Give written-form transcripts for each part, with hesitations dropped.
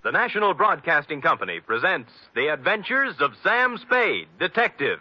the National Broadcasting Company presents The Adventures of Sam Spade, Detective.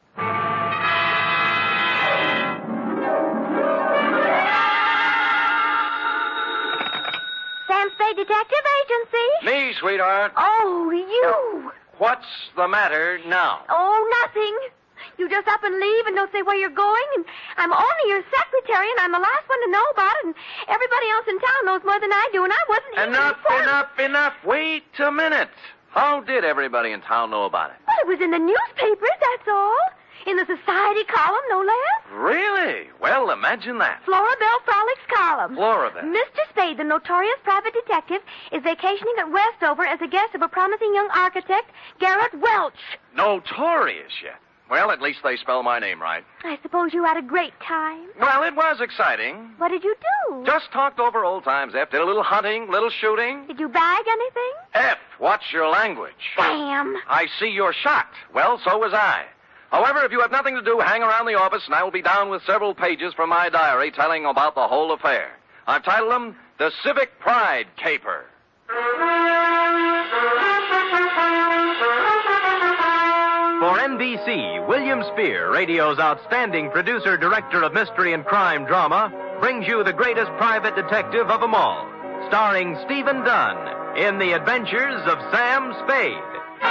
Sam Spade Detective Agency? Me, sweetheart. Oh, you. What's the matter now? Oh, nothing. You just up and leave and don't say where you're going, and I'm only your secretary, and I'm the last one to know about it, and everybody else in town knows more than I do, and I wasn't even Enough. Wait a minute. How did everybody in town know about it? Well, it was in the newspapers, that's all. In the society column, no less. Really? Well, imagine that. Florabelle Frolics column. Florabelle. Mr. Spade, the notorious private detective, is vacationing at Westover as a guest of a promising young architect, Garrett Welch. Notorious yet. Well, at least they spell my name right. I suppose you had a great time. Well, it was exciting. What did you do? Just talked over old times, F. Did a little hunting, little shooting. Did you bag anything? F, what's your language? Sam. I see you're shocked. Well, so was I. However, if you have nothing to do, hang around the office, and I will be down with several pages from my diary telling about the whole affair. I've titled them The Civic Pride Caper. For NBC, William Spear, radio's outstanding producer-director of mystery and crime drama, brings you the greatest private detective of them all, starring Stephen Dunn in The Adventures of Sam Spade.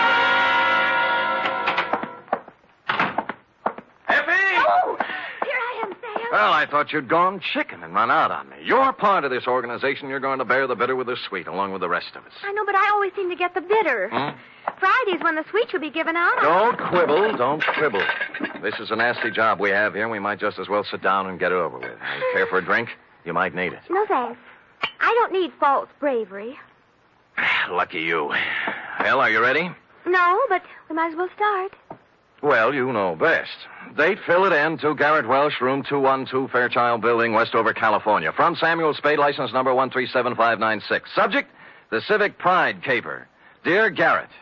Effie! Oh, here I am, Sam. Well, I thought you'd gone chicken and run out on me. You're part of this organization. You're going to bear the bitter with the sweet, along with the rest of us. I know, but I always seem to get the bitter. Friday's when the sweet should be given out. Don't quibble. This is a nasty job we have here, and we might just as well sit down and get it over with. You care for a drink? You might need it. No, thanks. I don't need false bravery. Lucky you. Well, are you ready? No, but we might as well start. Well, you know best. Date, fill it in to Garrett Welsh, room 212, Fairchild Building, Westover, California. From Samuel Spade, license number 1375596. Subject, the Civic Pride Caper. Dear Garrett,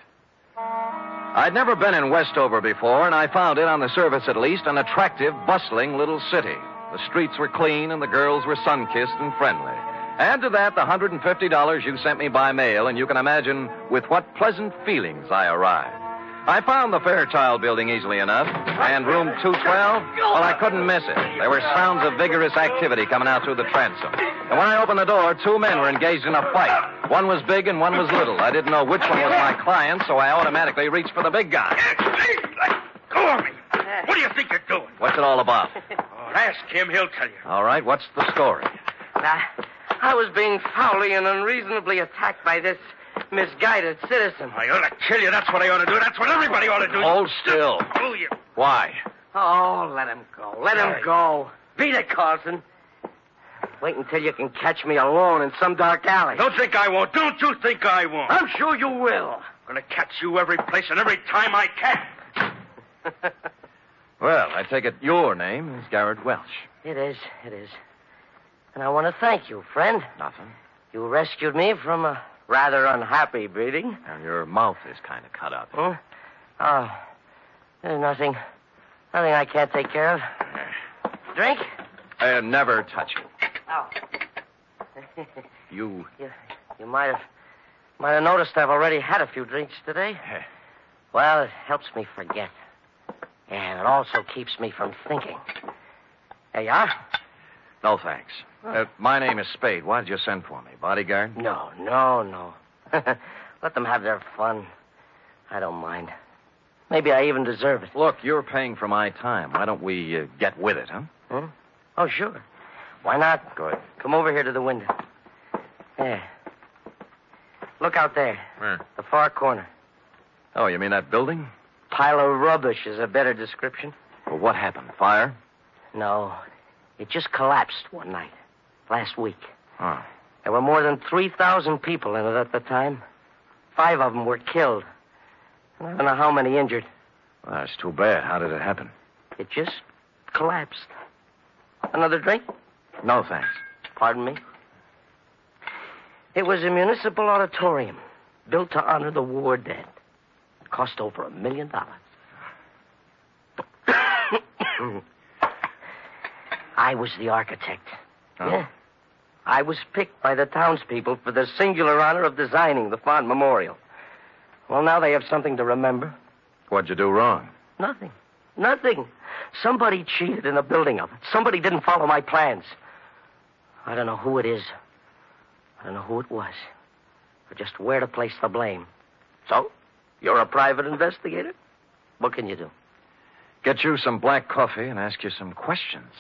I'd never been in Westover before, and I found it, on the surface at least, an attractive, bustling little city. The streets were clean, and the girls were sun-kissed and friendly. Add to that the $150 you sent me by mail, and you can imagine with what pleasant feelings I arrived. I found the Fairchild Building easily enough, and room 212, well, I couldn't miss it. There were sounds of vigorous activity coming out through the transom. And when I opened the door, two men were engaged in a fight. One was big and one was little. I didn't know which one was my client, so I automatically reached for the big guy. Let go of me. What do you think you're doing? What's it all about? Ask him. He'll tell you. All right, what's the story? I was being foully and unreasonably attacked by this misguided citizen. I ought to kill you. That's what I ought to do. That's what everybody ought to do. Hold still. Oh, you. Why? Oh, let him go. Let him go. Beat it, Carlson. Wait until you can catch me alone in some dark alley. Don't think I won't. Don't you think I won't. I'm sure you will. I'm going to catch you every place and every time I can. Well, I take it your name is Garrett Welsh. It is. And I want to thank you, friend. Nothing. You rescued me from a rather unhappy breeding. And your mouth is kind of cut up. Huh? Oh, there's nothing I can't take care of. Drink? Never touch you. Oh. You You might have noticed I've already had a few drinks today. Well, it helps me forget. And it also keeps me from thinking. There you are. No, thanks. My name is Spade. Why did you send for me? Bodyguard? No. Let them have their fun. I don't mind. Maybe I even deserve it. Look, you're paying for my time. Why don't we get with it, huh? Oh, sure. Why not? Good. Come over here to the window. There. Look out there. Where? The far corner. Oh, you mean that building? Pile of rubbish is a better description. Well, what happened? Fire? No. It just collapsed one night. Last week. Oh. There were more than 3,000 people in it at the time. 5 of them were killed. And I don't know how many injured. Well, that's too bad. How did it happen? It just collapsed. Another drink? No, thanks. Pardon me? It was a municipal auditorium built to honor the war dead. It cost over $1 million. I was the architect. Oh. Yeah. I was picked by the townspeople for the singular honor of designing the fond memorial. Well, now they have something to remember. What'd you do wrong? Nothing. Somebody cheated in the building of it. Somebody didn't follow my plans. I don't know who it is. I don't know who it was. Or just where to place the blame. So, you're a private investigator? What can you do? Get you some black coffee and ask you some questions.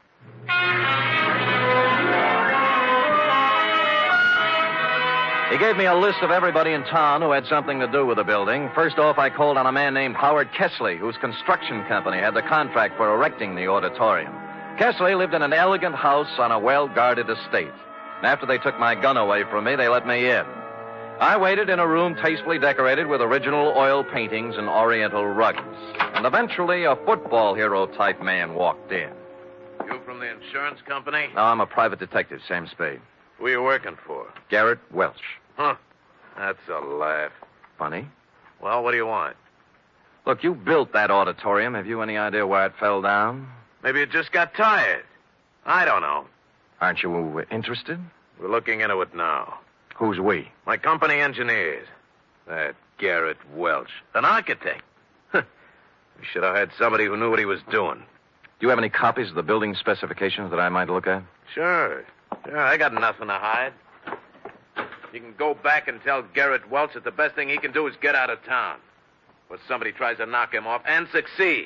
He gave me a list of everybody in town who had something to do with the building. First off, I called on a man named Howard Kessley, whose construction company had the contract for erecting the auditorium. Kessley lived in an elegant house on a well-guarded estate. And after they took my gun away from me, they let me in. I waited in a room tastefully decorated with original oil paintings and oriental rugs. And eventually, a football hero-type man walked in. You from the insurance company? No, I'm a private detective, Sam Spade. Who are you working for? Garrett Welch. Huh. That's a laugh. Funny? Well, what do you want? Look, you built that auditorium. Have you any idea why it fell down? Maybe you just got tired. I don't know. Aren't you interested? We're looking into it now. Who's we? My company engineers. That Garrett Welch. An architect. We should have had somebody who knew what he was doing. Do you have any copies of the building specifications that I might look at? Sure, I got nothing to hide. You can go back and tell Garrett Welch that the best thing he can do is get out of town. Or somebody tries to knock him off and succeed.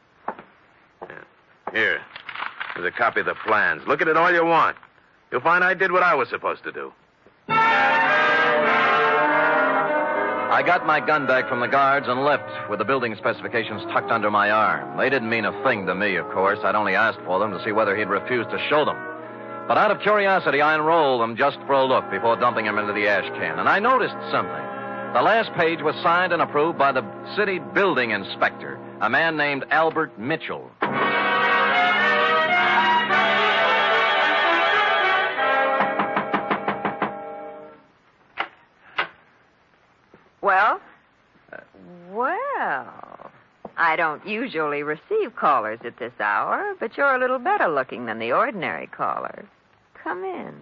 Here. There's a copy of the plans. Look at it all you want. You'll find I did what I was supposed to do. I got my gun back from the guards and left with the building specifications tucked under my arm. They didn't mean a thing to me, of course. I'd only asked for them to see whether he'd refuse to show them. But out of curiosity, I unrolled them just for a look before dumping them into the ash can. And I noticed something. The last page was signed and approved by the city building inspector, a man named Albert Mitchell. Well, I don't usually receive callers at this hour, but you're a little better looking than the ordinary caller. Come in.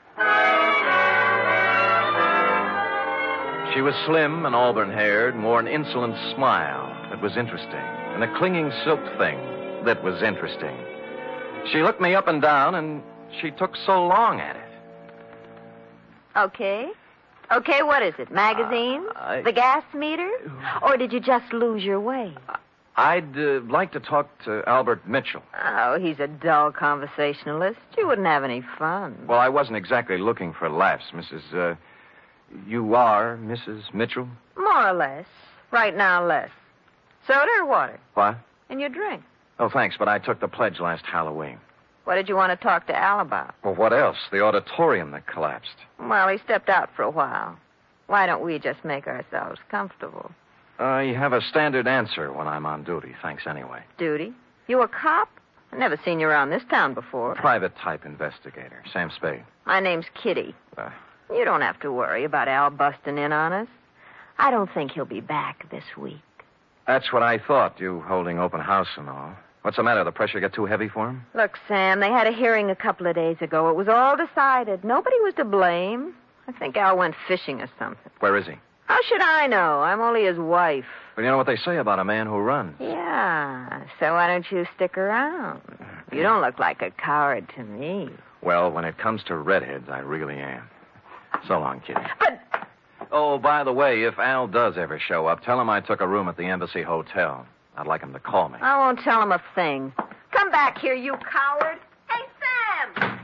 She was slim and auburn-haired and wore an insolent smile that was interesting, and a clinging silk thing that was interesting. She looked me up and down, and she took so long at it. Okay, what is it? Magazines? The gas meter? Or did you just lose your way? I'd like to talk to Albert Mitchell. Oh, he's a dull conversationalist. You wouldn't have any fun. Well, I wasn't exactly looking for laughs, Mrs. You are Mrs. Mitchell? More or less. Right now, less. Soda or water? What? And your drink. Oh, thanks, but I took the pledge last Halloween. What did you want to talk to Al about? Well, what else? The auditorium that collapsed. Well, he stepped out for a while. Why don't we just make ourselves comfortable? I have a standard answer when I'm on duty. Thanks anyway. Duty? You a cop? I've never seen you around this town before. Private-type investigator. Sam Spade. My name's Kitty. You don't have to worry about Al busting in on us. I don't think he'll be back this week. That's what I thought, you holding open house and all. What's the matter? The pressure get too heavy for him? Look, Sam, they had a hearing a couple of days ago. It was all decided. Nobody was to blame. I think Al went fishing or something. Where is he? How should I know? I'm only his wife. Well, you know what they say about a man who runs. Yeah, so why don't you stick around? You don't look like a coward to me. Well, when it comes to redheads, I really am. So long, Kitty. But... Oh, by the way, if Al does ever show up, tell him I took a room at the Embassy Hotel. I'd like him to call me. I won't tell him a thing. Come back here, you coward. Hey, Sam!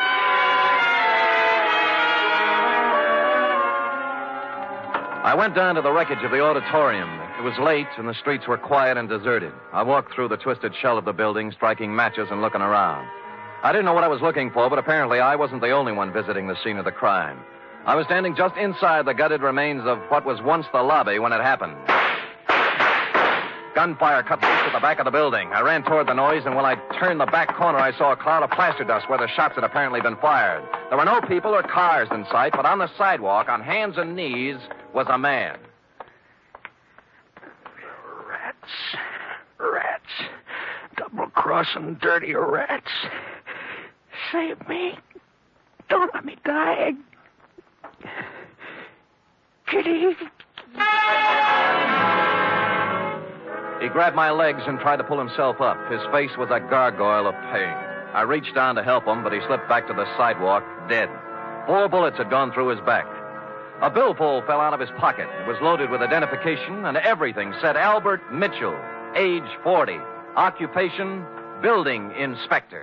I went down to the wreckage of the auditorium. It was late, and the streets were quiet and deserted. I walked through the twisted shell of the building, striking matches and looking around. I didn't know what I was looking for, but apparently I wasn't the only one visiting the scene of the crime. I was standing just inside the gutted remains of what was once the lobby when it happened. Gunfire cut loose at the back of the building. I ran toward the noise, and when I turned the back corner, I saw a cloud of plaster dust where the shots had apparently been fired. There were no people or cars in sight, but on the sidewalk, on hands and knees, was a man. Rats. Double-crossing dirty rats. Save me. Don't let me die. Kitty. He grabbed my legs and tried to pull himself up. His face was a gargoyle of pain. I reached down to help him, but he slipped back to the sidewalk, dead. 4 bullets had gone through his back. A billfold fell out of his pocket. It was loaded with identification, and everything said Albert Mitchell, age 40, occupation, building inspector.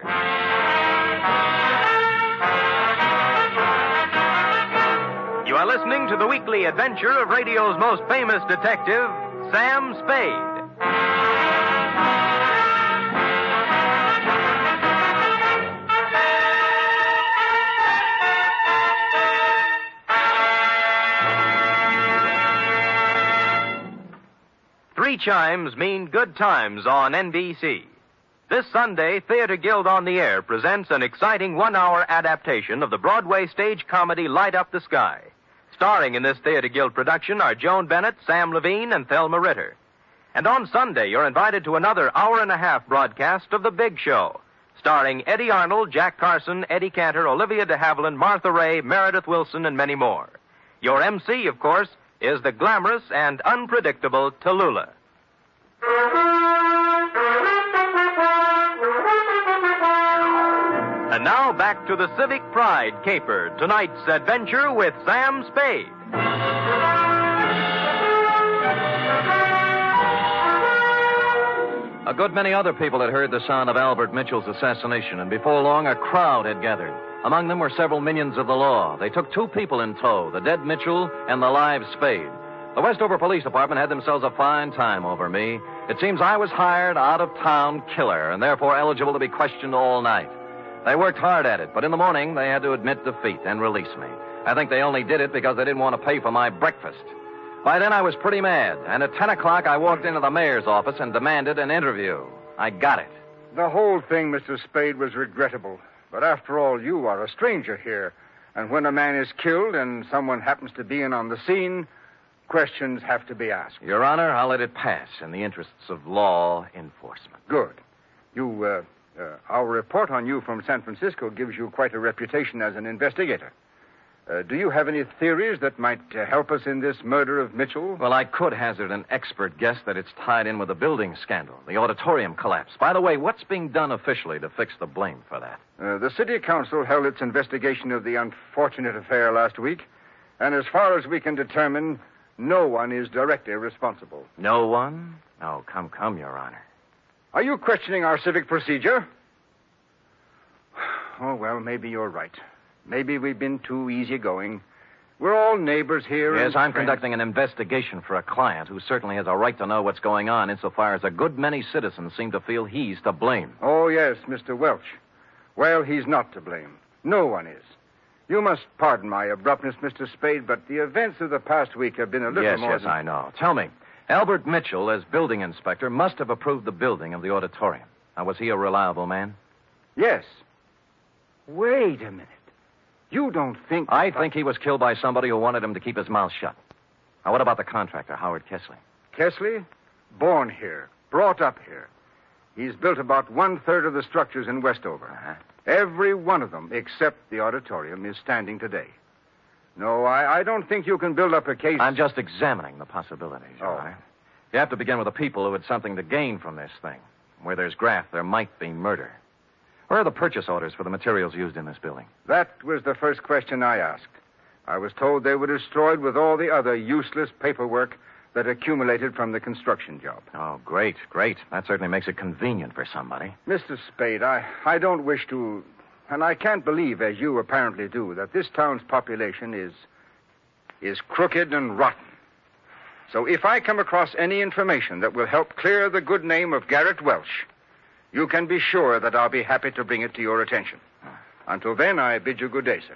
You are listening to the weekly adventure of radio's most famous detective, Sam Spade. Three chimes mean good times on NBC. This Sunday, Theater Guild on the Air presents an exciting 1-hour adaptation of the Broadway stage comedy Light Up the Sky. Starring in this Theater Guild production are Joan Bennett, Sam Levine, and Thelma Ritter. And on Sunday, you're invited to another hour-and-a-half broadcast of The Big Show, starring Eddie Arnold, Jack Carson, Eddie Cantor, Olivia de Havilland, Martha Ray, Meredith Wilson, and many more. Your MC, of course, is the glamorous and unpredictable Tallulah. And now back to the Civic Pride caper, tonight's adventure with Sam Spade. A good many other people had heard the sound of Albert Mitchell's assassination, and before long a crowd had gathered. Among them were several minions of the law. They took 2 people in tow, the dead Mitchell and the live Spade. The Westover Police Department had themselves a fine time over me. It seems I was hired out-of-town killer and therefore eligible to be questioned all night. They worked hard at it, but in the morning they had to admit defeat and release me. I think they only did it because they didn't want to pay for my breakfast. By then I was pretty mad, and at 10 o'clock I walked into the mayor's office and demanded an interview. I got it. The whole thing, Mr. Spade, was regrettable. But after all, you are a stranger here. And when a man is killed and someone happens to be in on the scene, questions have to be asked. Your Honor, I'll let it pass in the interests of law enforcement. Good. Our report on you from San Francisco gives you quite a reputation as an investigator. Do you have any theories that might help us in this murder of Mitchell? Well, I could hazard an expert guess that it's tied in with the building scandal, the auditorium collapse. By the way, what's being done officially to fix the blame for that? The city council held its investigation of the unfortunate affair last week, and as far as we can determine, no one is directly responsible. No one? Oh, come, Your Honor. Are you questioning our civic procedure? Oh, well, maybe you're right. Maybe we've been too easygoing. We're all neighbors here. Yes, I'm friends. conducting an investigation for a client who certainly has a right to know what's going on insofar as a good many citizens seem to feel he's to blame. Oh, yes, Mr. Welch. Well, he's not to blame. No one is. You must pardon my abruptness, Mr. Spade, but the events of the past week have been a little more... Yes, I know. Tell me, Albert Mitchell, as building inspector, must have approved the building of the auditorium. Now, was he a reliable man? Yes. Wait a minute. You don't think... I think he was killed by somebody who wanted him to keep his mouth shut. Now, what about the contractor, Howard Kesley? Kesley? Born here. Brought up here. He's built about 1/3 of the structures in Westover. Uh-huh. Every one of them, except the auditorium, is standing today. No, I don't think you can build up a case... I'm just examining the possibilities, Oh. all right? You have to begin with the people who had something to gain from this thing. Where there's graft, there might be murder. Where are the purchase orders for the materials used in this building? That was the first question I asked. I was told they were destroyed with all the other useless paperwork that accumulated from the construction job. Oh, great. That certainly makes it convenient for somebody. Mr. Spade, I don't wish to... And I can't believe, as you apparently do, that this town's population is crooked and rotten. So if I come across any information that will help clear the good name of Garrett Welch, you can be sure that I'll be happy to bring it to your attention. Until then, I bid you good day, sir.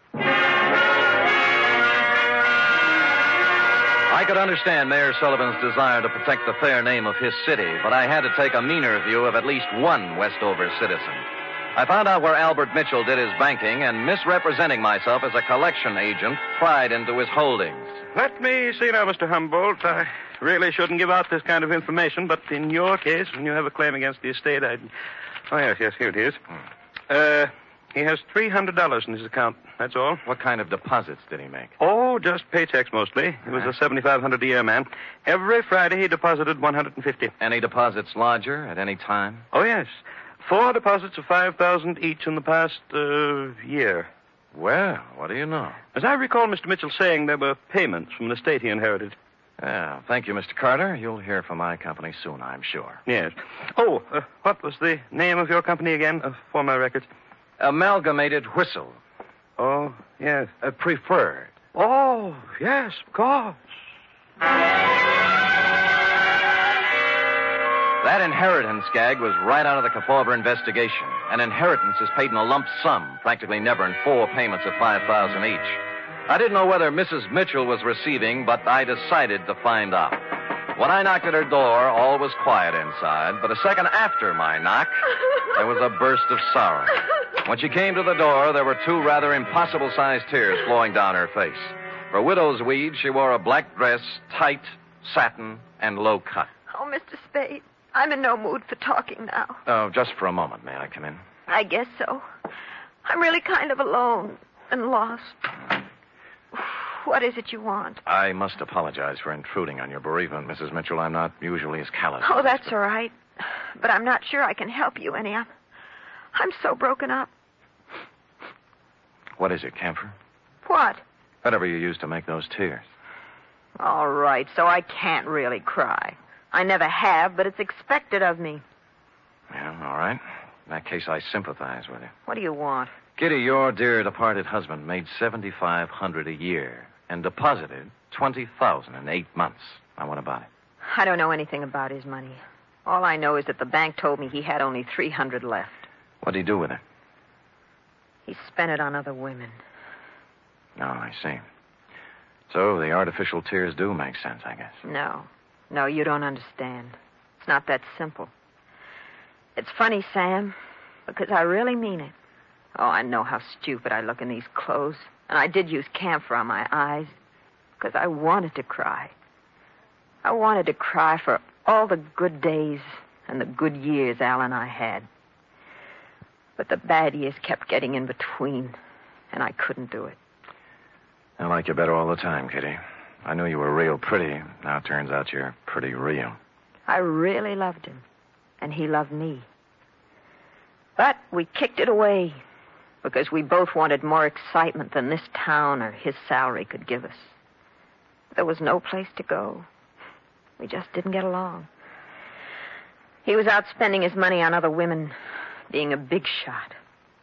I could understand Mayor Sullivan's desire to protect the fair name of his city, but I had to take a meaner view of at least one Westover citizen. I found out where Albert Mitchell did his banking, and misrepresenting myself as a collection agent, pried into his holdings. Let me see now, Mr. Humboldt. I really shouldn't give out this kind of information, but in your case, when you have a claim against the estate, Oh, yes, here it is. He has $300 in his account. That's all. What kind of deposits did he make? Oh, just paychecks mostly. He was a $7,500 a year man. Every Friday he deposited $150. Any deposits larger at any time? Oh, yes. 4 deposits of $5,000 each in the past year. Well, what do you know? As I recall Mr. Mitchell saying, there were payments from an estate he inherited. Yeah, thank you, Mr. Carter. You'll hear from my company soon, I'm sure. Yes. Oh, what was the name of your company again, for my records? Amalgamated Whistle. Oh, yes. Preferred. Oh, yes, of course. That inheritance gag was right out of the Kefauver investigation. An inheritance is paid in a lump sum, practically never in 4 payments of $5,000 each. I didn't know whether Mrs. Mitchell was receiving, but I decided to find out. When I knocked at her door, all was quiet inside, but a second after my knock, there was a burst of sorrow. When she came to the door, there were 2 rather impossible-sized tears flowing down her face. For widow's weed, she wore a black dress, tight, satin, and low cut. Oh, Mr. Spade, I'm in no mood for talking now. Oh, just for a moment. May I come in? I guess so. I'm really kind of alone and lost. What is it you want? I must apologize for intruding on your bereavement, Mrs. Mitchell. I'm not usually as callous. Oh, that's all right. But I'm not sure I can help you any. I'm so broken up. What is it, camphor? What? Whatever you used to make those tears. All right, so I can't really cry. I never have, but it's expected of me. Yeah, all right. In that case, I sympathize with you. What do you want? Kitty, your dear departed husband made $7,500 a year and deposited $20,000 in 8 months. Now, what about it? I don't know anything about his money. All I know is that the bank told me he had only $300 left. What'd he do with it? He spent it on other women. Oh, I see. So the artificial tears do make sense, I guess. No, you don't understand. It's not that simple. It's funny, Sam, because I really mean it. Oh, I know how stupid I look in these clothes. And I did use camphor on my eyes because I wanted to cry. I wanted to cry for all the good days and the good years Al and I had. But the bad years kept getting in between, and I couldn't do it. I like you better all the time, Kitty. I knew you were real pretty. Now it turns out you're pretty real. I really loved him, and he loved me. But we kicked it away because we both wanted more excitement than this town or his salary could give us. There was no place to go. We just didn't get along. He was out spending his money on other women, being a big shot.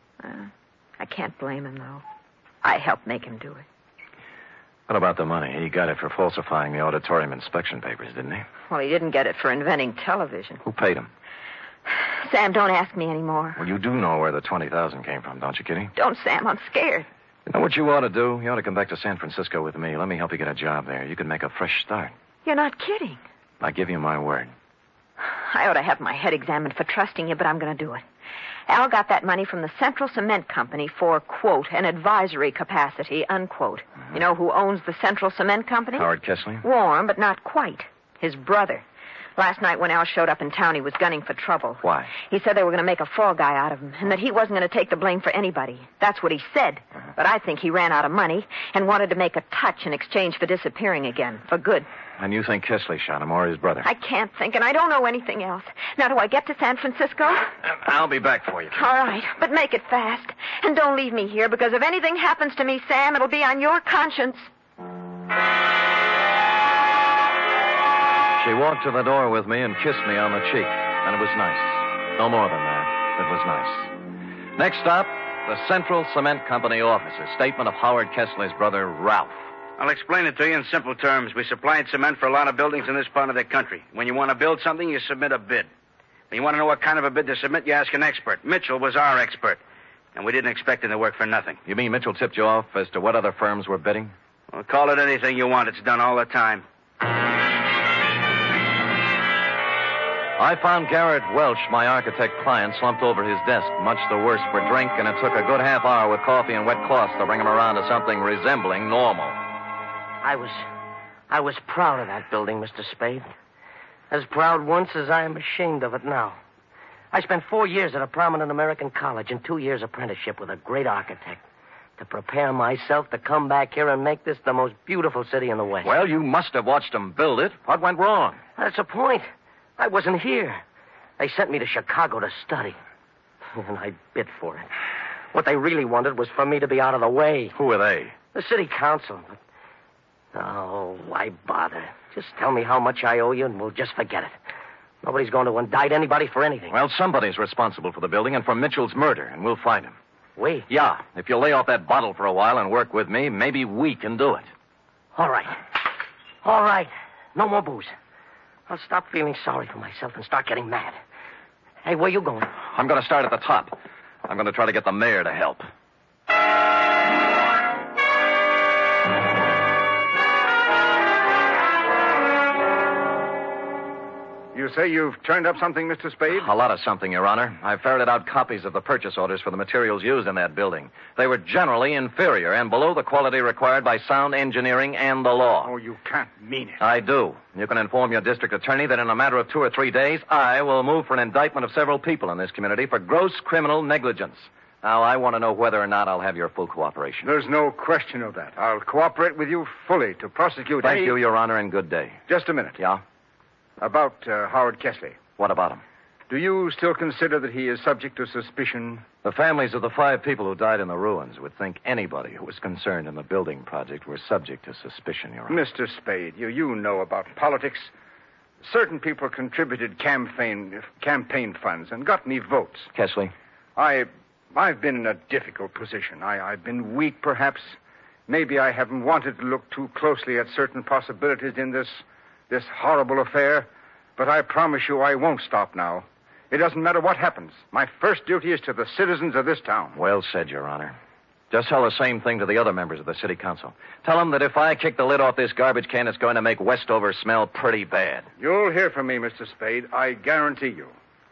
I can't blame him, though. I helped make him do it. What about the money? He got it for falsifying the auditorium inspection papers, didn't he? Well, he didn't get it for inventing television. Who paid him? Sam, don't ask me anymore. Well, you do know where the $20,000 came from, don't you, Kitty? Don't, Sam. I'm scared. You know what you ought to do? You ought to come back to San Francisco with me. Let me help you get a job there. You can make a fresh start. You're not kidding. I give you my word. I ought to have my head examined for trusting you, but I'm going to do it. Al got that money from the Central Cement Company for, quote, an advisory capacity, unquote. Mm-hmm. You know who owns the Central Cement Company? Howard Kessler? Warm, but not quite. His brother. Last night when Al showed up in town, he was gunning for trouble. Why? He said they were going to make a fall guy out of him, and that he wasn't going to take the blame for anybody. That's what he said. Uh-huh. But I think he ran out of money and wanted to make a touch in exchange for disappearing again, for good. And you think Kessler shot him or his brother? I can't think, and I don't know anything else. Now, do I get to San Francisco? I'll be back for you. All right, but make it fast. And don't leave me here, because if anything happens to me, Sam, it'll be on your conscience. She walked to the door with me and kissed me on the cheek, and it was nice. No more than that. It was nice. Next stop, the Central Cement Company offices. Statement of Howard Kessler's brother, Ralph. I'll explain it to you in simple terms. We supplied cement for a lot of buildings in this part of the country. When you want to build something, you submit a bid. When you want to know what kind of a bid to submit, you ask an expert. Mitchell was our expert, and we didn't expect him to work for nothing. You mean Mitchell tipped you off as to what other firms were bidding? Well, call it anything you want. It's done all the time. I found Garrett Welch, my architect client, slumped over his desk, much the worse for drink, and it took a good half hour with coffee and wet cloths to bring him around to something resembling normal. I was proud of that building, Mr. Spade. As proud once as I am ashamed of it now. I spent 4 years at a prominent American college and 2 years apprenticeship with a great architect to prepare myself to come back here and make this the most beautiful city in the West. Well, you must have watched them build it. What went wrong? That's the point. I wasn't here. They sent me to Chicago to study. And I bid for it. What they really wanted was for me to be out of the way. Who are they? The city council. Oh, why bother? Just tell me how much I owe you and we'll just forget it. Nobody's going to indict anybody for anything. Well, somebody's responsible for the building and for Mitchell's murder, and we'll find him. We? Yeah. If you'll lay off that bottle for a while and work with me, maybe we can do it. All right. All right. No more booze. I'll stop feeling sorry for myself and start getting mad. Hey, where you going? I'm going to start at the top. I'm going to try to get the mayor to help. You say you've turned up something, Mr. Spade? A lot of something, Your Honor. I ferreted out copies of the purchase orders for the materials used in that building. They were generally inferior and below the quality required by sound engineering and the law. Oh, you can't mean it. I do. You can inform your district attorney that in a matter of 2 or 3 days, I will move for an indictment of several people in this community for gross criminal negligence. Now, I want to know whether or not I'll have your full cooperation. There's no question of that. I'll cooperate with you fully to prosecute Thank you, Your Honor, and good day. Just a minute. Yeah? About Howard Kesley. What about him? Do you still consider that he is subject to suspicion? The families of the 5 people who died in the ruins would think anybody who was concerned in the building project were subject to suspicion, Your Honor. Mr. Spade, you know about politics. Certain people contributed campaign funds and got me votes. Kesley? I've been in a difficult position. I've been weak, perhaps. Maybe I haven't wanted to look too closely at certain possibilities in this horrible affair, but I promise you I won't stop now. It doesn't matter what happens. My first duty is to the citizens of this town. Well said, Your Honor. Just tell the same thing to the other members of the city council. Tell them that if I kick the lid off this garbage can, it's going to make Westover smell pretty bad. You'll hear from me, Mr. Spade. I guarantee you.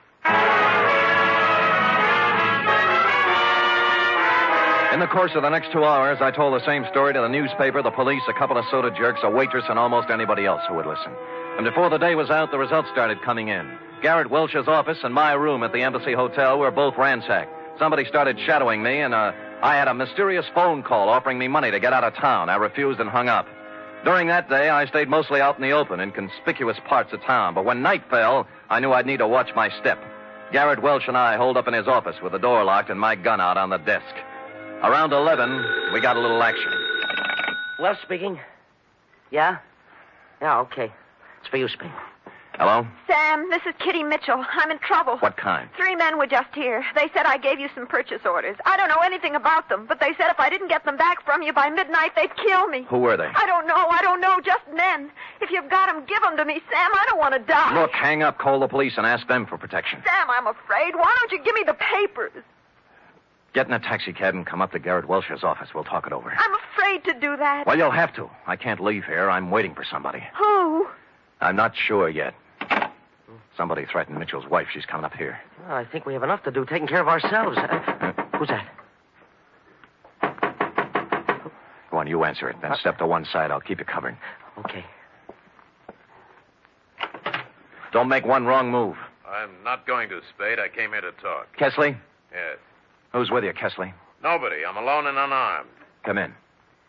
In the course of the next 2 hours, I told the same story to the newspaper, the police, a couple of soda jerks, a waitress, and almost anybody else who would listen. And before the day was out, the results started coming in. Garrett Welch's office and my room at the Embassy Hotel were both ransacked. Somebody started shadowing me, and I had a mysterious phone call offering me money to get out of town. I refused and hung up. During that day, I stayed mostly out in the open, in conspicuous parts of town. But when night fell, I knew I'd need to watch my step. Garrett Welch and I holed up in his office with the door locked and my gun out on the desk. Around 11, we got a little action. Well, speaking. Yeah? Yeah, okay. It's for you, Spade. Hello? Sam, this is Kitty Mitchell. I'm in trouble. What kind? 3 men were just here. They said I gave you some purchase orders. I don't know anything about them, but they said if I didn't get them back from you by midnight, they'd kill me. Who were they? I don't know. Just men. If you've got them, give them to me, Sam. I don't want to die. Look, hang up, call the police, and ask them for protection. Sam, I'm afraid. Why don't you give me the papers? Get in a taxi cab and come up to Garrett Welch's office. We'll talk it over. I'm afraid to do that. Well, you'll have to. I can't leave here. I'm waiting for somebody. Who? I'm not sure yet. Somebody threatened Mitchell's wife. She's coming up here. Well, I think we have enough to do taking care of ourselves. Who's that? Go on, you answer it. Then step to one side. I'll keep you covered. Okay. Don't make one wrong move. I'm not going to, Spade. I came here to talk. Kesley? Yes. Who's with you, Kesley? Nobody. I'm alone and unarmed. Come in.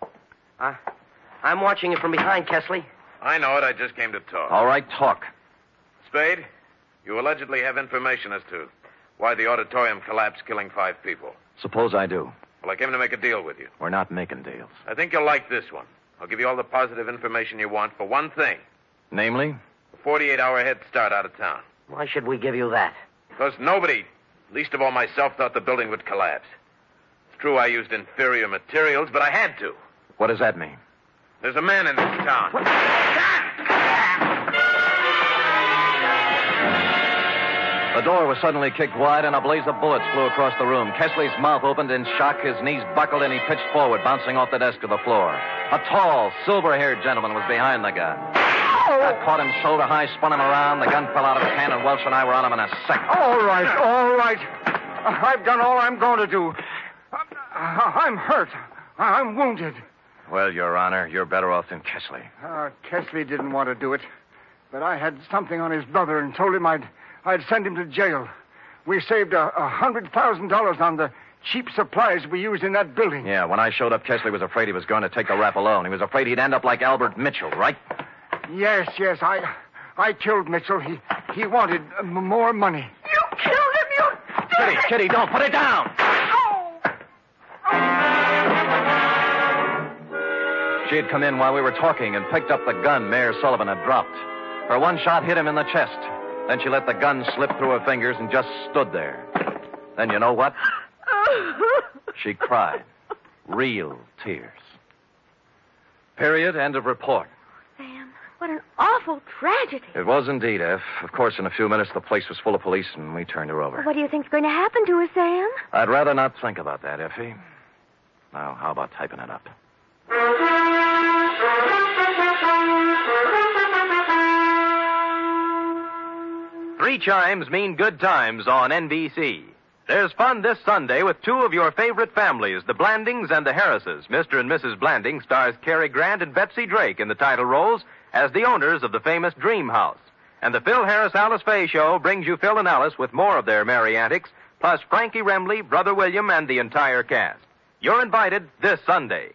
I'm watching you from behind, Kesley. I know it. I just came to talk. All right, talk. Spade, you allegedly have information as to why the auditorium collapsed, killing 5 people. Suppose I do. Well, I came to make a deal with you. We're not making deals. I think you'll like this one. I'll give you all the positive information you want for one thing. Namely? A 48-hour head start out of town. Why should we give you that? Because nobody, least of all myself, thought the building would collapse. It's true I used inferior materials, but I had to. What does that mean? There's a man in this town. The door was suddenly kicked wide, and a blaze of bullets flew across the room. Kesley's mouth opened in shock, his knees buckled, and he pitched forward, bouncing off the desk to the floor. A tall, silver-haired gentleman was behind the gun. I caught him shoulder high, spun him around. The gun fell out of his hand, and Welch and I were on him in a second. All right. I've done all I'm going to do. I'm hurt. I'm wounded. Well, Your Honor, you're better off than Kesley. Kesley didn't want to do it, but I had something on his brother and told him I'd send him to jail. We saved $100,000 on the cheap supplies we used in that building. Yeah, when I showed up, Kesley was afraid he was going to take the rap alone. He was afraid he'd end up like Albert Mitchell, right? Yes. I killed Mitchell. He wanted more money. You killed him, you... Kitty, don't put it down. She had come in while we were talking and picked up the gun Mayor Sullivan had dropped. Her one shot hit him in the chest. Then she let the gun slip through her fingers and just stood there. Then you know what? She cried. Real tears. Period. End of report. Sam, what an awful tragedy. It was indeed, F. Of course, in a few minutes, the place was full of police, and we turned her over. What do you think's going to happen to her, Sam? I'd rather not think about that, Effie. Now, how about typing it up? Three chimes mean good times on NBC. There's fun this Sunday with two of your favorite families, the Blandings and the Harrises. Mr. and Mrs. Blanding stars Cary Grant and Betsy Drake in the title roles as the owners of the famous Dream House. And the Phil Harris-Alice Faye Show brings you Phil and Alice with more of their merry antics, plus Frankie Remley, Brother William, and the entire cast. You're invited this Sunday.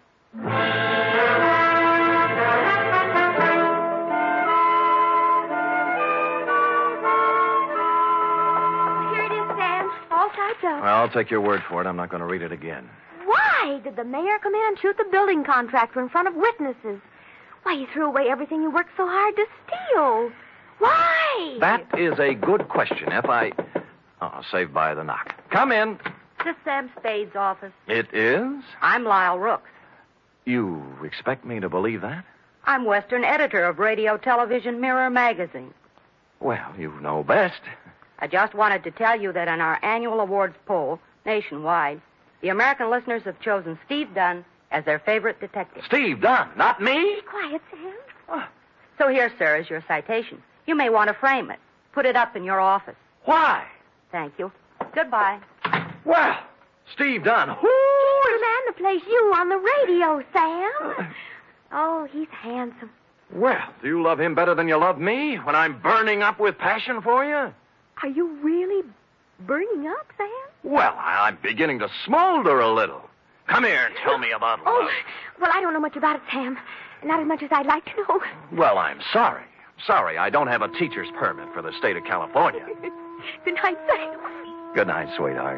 Well, I'll take your word for it. I'm not going to read it again. Why did the mayor come in and shoot the building contractor in front of witnesses? Why, he threw away everything you worked so hard to steal. Why? That is a good question, F. Saved by the knock. Come in. This is Sam Spade's office. It is? I'm Lyle Rooks. You expect me to believe that? I'm Western editor of Radio Television Mirror magazine. Well, you know best. I just wanted to tell you that in our annual awards poll, nationwide, the American listeners have chosen Steve Dunn as their favorite detective. Steve Dunn, not me? Be quiet, Sam. Oh. So here, sir, is your citation. You may want to frame it. Put it up in your office. Why? Thank you. Goodbye. Well, Steve Dunn, who He's the man that plays you on the radio, Sam. Oh, he's handsome. Well, do you love him better than you love me when I'm burning up with passion for you? Are you really burning up, Sam? Well, I'm beginning to smolder a little. Come here and tell me about love. Oh, well, I don't know much about it, Sam. Not as much as I'd like to know. Well, I'm sorry. Sorry, I don't have a teacher's permit for the state of California. Good night, Sam. Good night, sweetheart.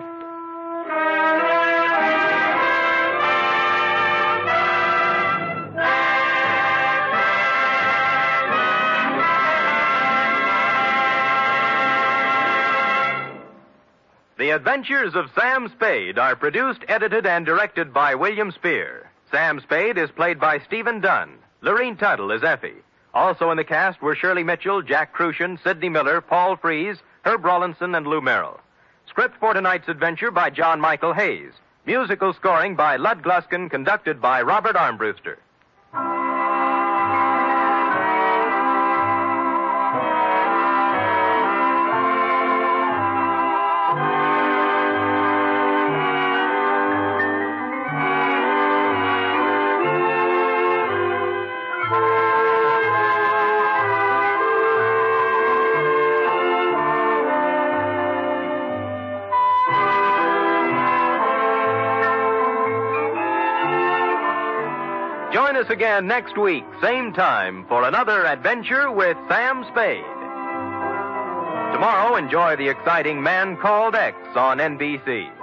The Adventures of Sam Spade are produced, edited, and directed by William Spear. Sam Spade is played by Stephen Dunn. Lorene Tuttle is Effie. Also in the cast were Shirley Mitchell, Jack Crucian, Sidney Miller, Paul Frees, Herb Rawlinson, and Lou Merrill. Script for tonight's adventure by John Michael Hayes. Musical scoring by Lud Gluskin, conducted by Robert Armbruster. Join us again next week, same time, for another adventure with Sam Spade. Tomorrow, enjoy the exciting Man Called X on NBC.